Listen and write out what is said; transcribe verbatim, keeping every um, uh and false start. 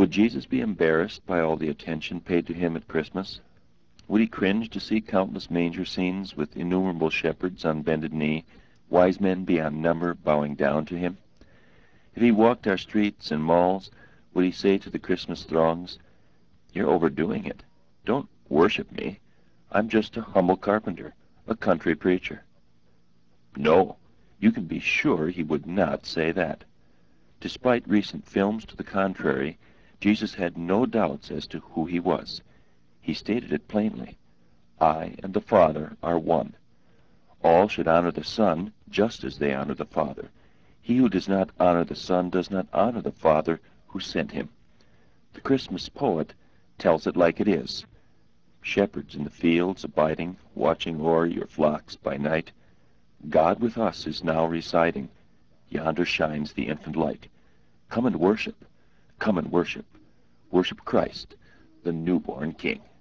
Would Jesus be embarrassed by all the attention paid to him at Christmas? Would he cringe to see countless manger scenes with innumerable shepherds on bended knee, wise men beyond number bowing down to him? If he walked our streets and malls, would he say to the Christmas throngs, "You're overdoing it. Don't worship me. I'm just a humble carpenter, a country preacher"? No, you can be sure he would not say that. Despite recent films to the contrary, Jesus had no doubts as to who he was. He stated it plainly. I and the Father are one. All should honor the Son just as they honor the Father. He who does not honor the Son does not honor the Father who sent him. The Christmas poet tells it like it is. Shepherds in the fields abiding, watching o'er your flocks by night. God with us is now residing. Yonder shines the infant light. Come and worship. Come and worship. Worship Christ, the newborn King.